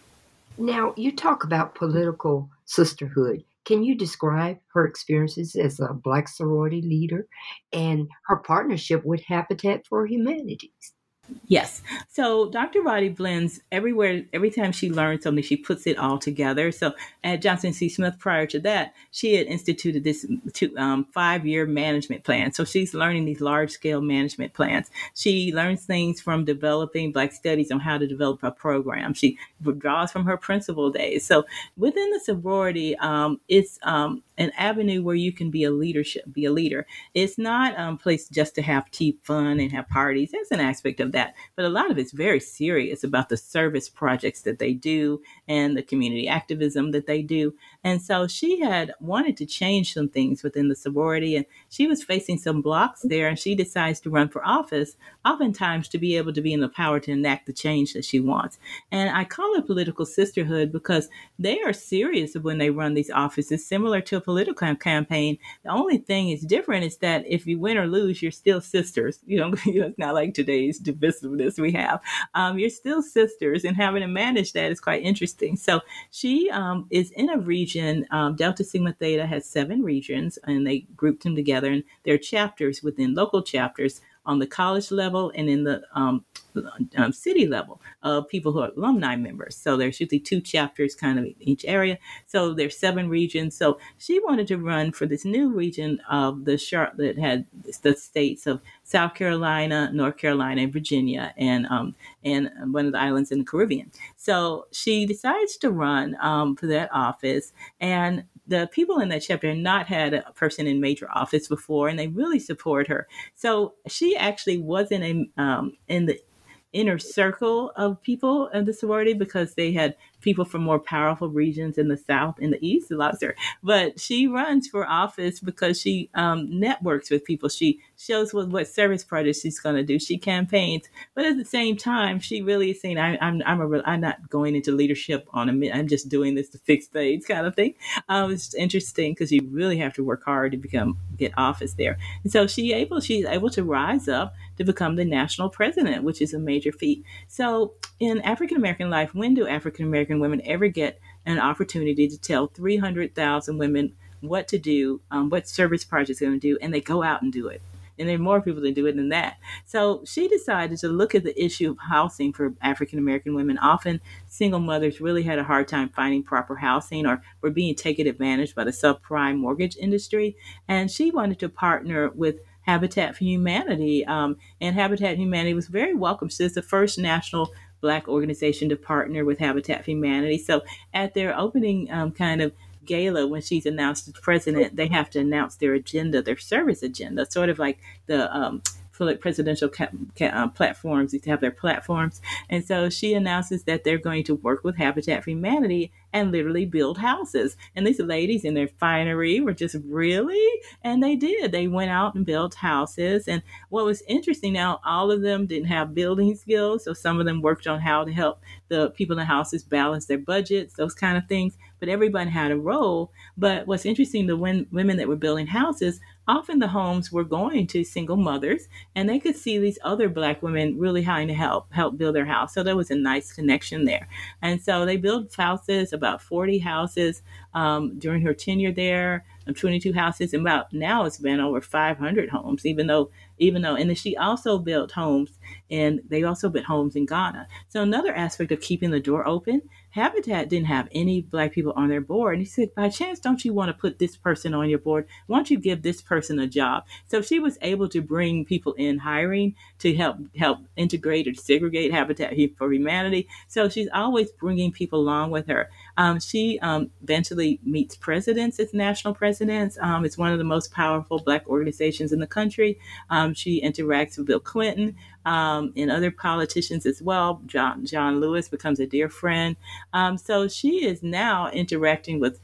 Now, you talk about political sisterhood. Can you describe her experiences as a Black sorority leader and her partnership with Habitat for Humanity? Yes. So Doctor Roddy blends everywhere. Every time she learns something, she puts it all together. So at Johnson C. Smith, prior to that, she had instituted this two, um, five-year management plan. So she's learning these large-scale management plans. She learns things from developing Black studies on how to develop a program. She draws from her principal days. So within the sorority, um, it's um, an avenue where you can be a leadership, be a leader. It's not a um, place just to have tea, fun, and have parties. There's an aspect of that. But a lot of it's very serious about the service projects that they do and the community activism that they do. And so she had wanted to change some things within the sorority, and she was facing some blocks there, and she decides to run for office, oftentimes to be able to be in the power to enact the change that she wants. And I call it political sisterhood because they are serious when they run these offices, similar to a political campaign. The only thing is different is that if you win or lose, you're still sisters. You know, it's not like today's divisiveness we have. Um, you're still sisters, and having to manage that is quite interesting. So she um, is in a region. Um, Delta Sigma Theta has seven regions, and they grouped them together, and there are chapters within local chapters on the college level and in the um, um, city level of people who are alumni members. So there's usually two chapters kind of in each area. So there's seven regions. So she wanted to run for this new region of the Charlotte that had the states of South Carolina, North Carolina, and Virginia, and um, and one of the islands in the Caribbean. So she decides to run um, for that office, and the people in that chapter had not had a person in major office before, and they really support her. So she actually wasn't in, um, in the inner circle of people of the sorority because they had people from more powerful regions in the South and the East, a lot of her. But she runs for office because she um, networks with people. She shows what, what service projects she's going to do. She campaigns, but at the same time, she really is saying, I, "I'm I'm a, I'm not going into leadership on a minute. I'm just doing this to fix things," kind of thing. Um, it's interesting because you really have to work hard to become get office there. And so she able she's able to rise up to become the national president, which is a major feat. So in African American life, when do African American women ever get an opportunity to tell three hundred thousand women what to do, um, what service projects they're going to do, and they go out and do it? And there are more people that do it than that. So she decided to look at the issue of housing for African American women. Often single mothers really had a hard time finding proper housing or were being taken advantage by the subprime mortgage industry. And she wanted to partner with Habitat for Humanity. Um, and Habitat for Humanity was very welcome. She's the first national Black organization to partner with Habitat for Humanity. So at their opening um, kind of gala, when she's announced as president, they have to announce their agenda, their service agenda, sort of like the um, presidential ca- ca- uh, platforms. They have their platforms. And so she announces that they're going to work with Habitat for Humanity and literally build houses. And these ladies in their finery were just, really? And they did. They went out and built houses. And what was interesting now, all of them didn't have building skills. So some of them worked on how to help the people in the houses balance their budgets, those kind of things. But everybody had a role. But what's interesting, the when, women that were building houses, often the homes were going to single mothers, and they could see these other Black women really having to help help build their house. So there was a nice connection there. And so they built houses, about forty houses um, during her tenure there, twenty-two houses, and about now it's been over five hundred homes, even though, even though, and then she also built homes, and they also built homes in Ghana. So another aspect of keeping the door open, Habitat didn't have any Black people on their board. And he said, by chance, don't you want to put this person on your board? Why don't you give this person a job? So she was able to bring people in, hiring to help help integrate or segregate Habitat for Humanity. So she's always bringing people along with her. Um, she um, eventually meets presidents as national presidents. Um, it's one of the most powerful Black organizations in the country. Um, she interacts with Bill Clinton um, and other politicians as well. John, John Lewis becomes a dear friend. Um, so she is now interacting with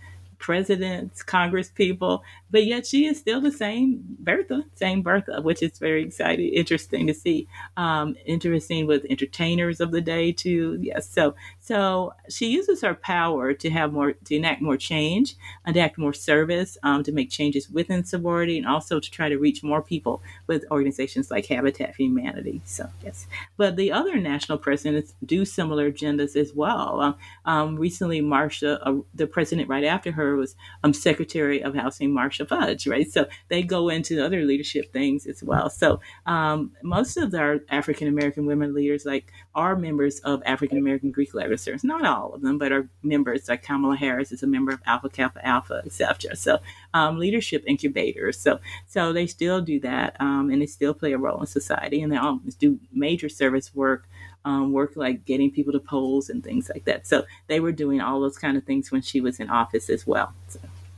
presidents, Congress people, but yet she is still the same Bertha, same Bertha, which is very exciting, interesting to see. Um, interesting with entertainers of the day too. Yes, so so she uses her power to have more, to enact more change, enact more service, um, to make changes within sorority, and also to try to reach more people with organizations like Habitat for Humanity. So yes, but the other national presidents do similar agendas as well. Um, um, recently, Marsha, uh, the president right after her was um, Secretary of Housing Marsha Fudge, right? So they go into other leadership things as well. So um, most of our African American women leaders, like, are members of African American Greek Letter Service. Not all of them, but are members. Like Kamala Harris is a member of Alpha Kappa Alpha, et cetera. So um, leadership incubators. So so they still do that, um, and they still play a role in society, and they all do major service work. Um, work like getting people to polls and things like that. So they were doing all those kind of things when she was in office as well. So.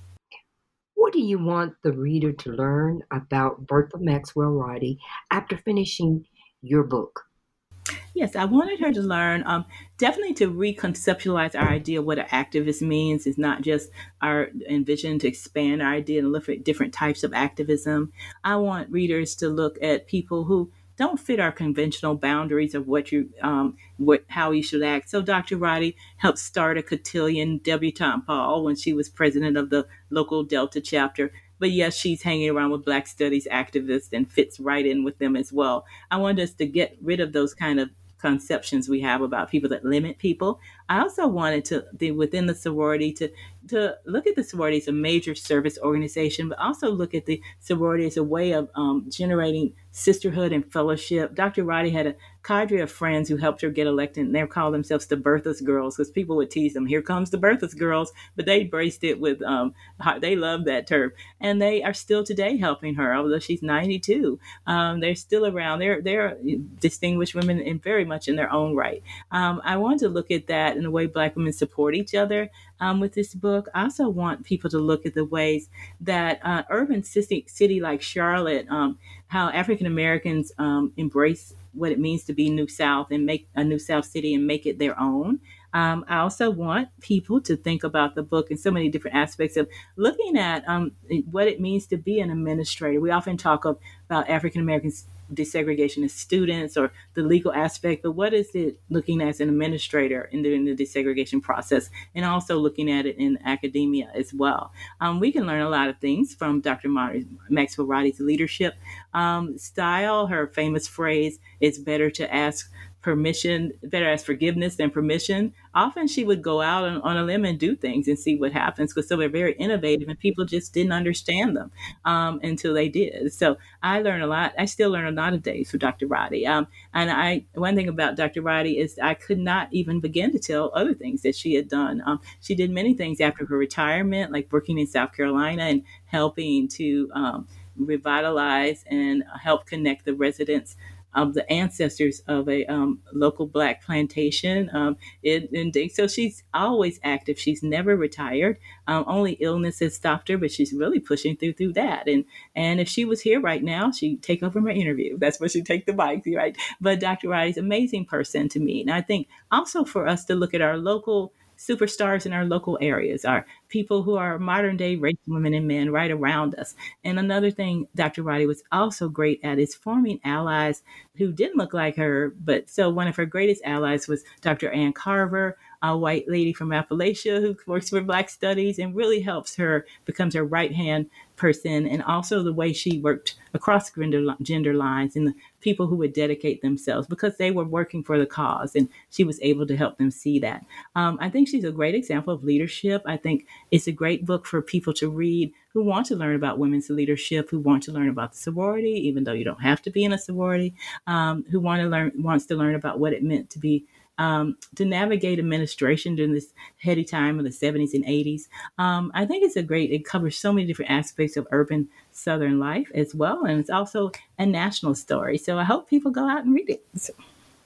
What do you want the reader to learn about Bertha Maxwell Roddy after finishing your book? Yes, I wanted her to learn, um, definitely to reconceptualize our idea of what an activist means. It's not just our envision to expand our idea and look at different types of activism. I want readers to look at people who don't fit our conventional boundaries of what you, um, what, how you should act. So Doctor Roddy helped start a cotillion debutante ball when she was president of the local Delta chapter. But yes, she's hanging around with Black Studies activists and fits right in with them as well. I wanted us to get rid of those kind of conceptions we have about people that limit people. I also wanted to, the, within the sorority, to to look at the sorority as a major service organization, but also look at the sorority as a way of um, generating sisterhood and fellowship. Doctor Roddy had a cadre of friends who helped her get elected, and they called themselves the Bertha's Girls, because people would tease them, here comes the Bertha's Girls, but they embraced it with, um, they loved that term. And they are still today helping her, although she's ninety-two. Um, they're still around. They're, they're distinguished women and very much in their own right. Um, I wanted to look at that in the way Black women support each other um, with this book. I also want people to look at the ways that uh, urban city, city like Charlotte, um, how African Americans um, embrace what it means to be New South and make a New South city and make it their own. Um, I also want people to think about the book in so many different aspects of looking at um, what it means to be an administrator. We often talk of, about African Americans desegregation as students or the legal aspect, but what is it looking as an administrator in the, in the desegregation process, and also looking at it in academia as well. Um, we can learn a lot of things from Doctor Maxwell Roddy's leadership um, style. Her famous phrase, it's better to ask permission, better ask forgiveness than permission. Often she would go out on, on a limb and do things and see what happens, because they were very innovative and people just didn't understand them um, until they did. So I learned a lot. I still learn a lot of days with Doctor Roddy. Um, and I, one thing about Doctor Roddy is I could not even begin to tell other things that she had done. Um, she did many things after her retirement, like working in South Carolina and helping to um, revitalize and help connect the residents of the ancestors of a um, local Black plantation. Um, it, and so she's always active. She's never retired. Um, only illness has stopped her, but she's really pushing through through that. And and if she was here right now, she'd take over my interview. That's where she'd take the mic, right? But Doctor Roddy's an amazing person to me. And I think also for us to look at our local superstars in our local areas, are people who are modern day rich women and men right around us. And another thing Doctor Roddy was also great at is forming allies who didn't look like her. But so one of her greatest allies was Doctor Ann Carver, a white lady from Appalachia who works for Black Studies and really helps her, becomes her right-hand person. And also the way she worked across gender, gender lines and the people who would dedicate themselves because they were working for the cause, and she was able to help them see that. Um, I think she's a great example of leadership. I think it's a great book for people to read who want to learn about women's leadership, who want to learn about the sorority, even though you don't have to be in a sorority, um, who want to learn, wants to learn about what it meant to be Um, to navigate administration during this heady time of the seventies and eighties. Um, I think it's a great, it covers so many different aspects of urban Southern life as well. And it's also a national story. So I hope people go out and read it. So.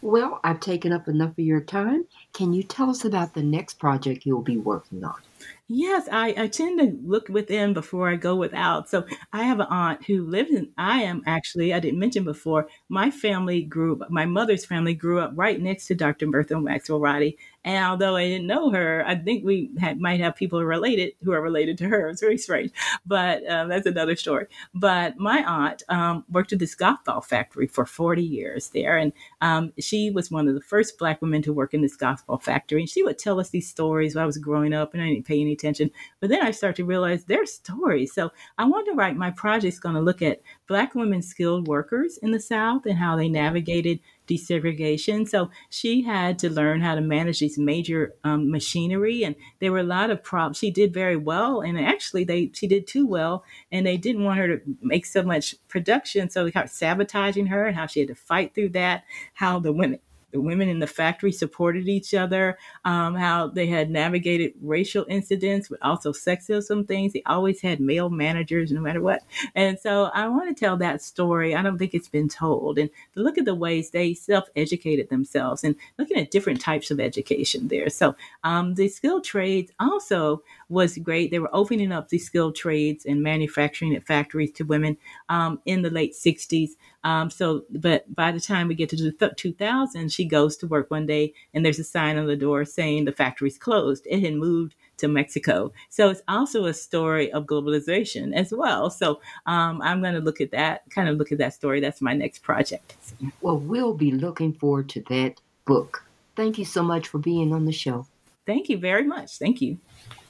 Well, I've taken up enough of your time. Can you tell us about the next project you'll be working on? Yes, I, I tend to look within before I go without. So I have an aunt who lives in, I am actually, I didn't mention before, my family grew up, my mother's family grew up right next to Doctor Bertha Maxwell Roddy. And although I didn't know her, I think we had, might have people related who are related to her. It's very strange, but um, that's another story. But my aunt um, worked at this golf ball factory for forty years there. And um, she was one of the first Black women to work in this golf ball factory. And she would tell us these stories while I was growing up and I didn't pay any attention. But then I started to realize they're stories. So I wanted to write my project's going to look at Black women skilled workers in the South and how they navigated desegregation. So she had to learn how to manage these major um, machinery, and there were a lot of problems. She did very well, and actually, they she did too well, and they didn't want her to make so much production, so they kept sabotaging her, and how she had to fight through that. How the women. The women in the factory supported each other, um, how they had navigated racial incidents, but also sexism things. They always had male managers no matter what. And so I want to tell that story. I don't think it's been told. And to look at the ways they self-educated themselves and looking at different types of education there. So um, the skilled trades also was great. They were opening up the skilled trades and manufacturing at factories to women um, in the late sixties. Um, so, but by the time we get to the two thousands, she goes to work one day and there's a sign on the door saying the factory's closed. It had moved to Mexico. So it's also a story of globalization as well. So um, I'm going to look at that, kind of look at that story. That's my next project. Well, we'll be looking forward to that book. Thank you so much for being on the show. Thank you very much. Thank you.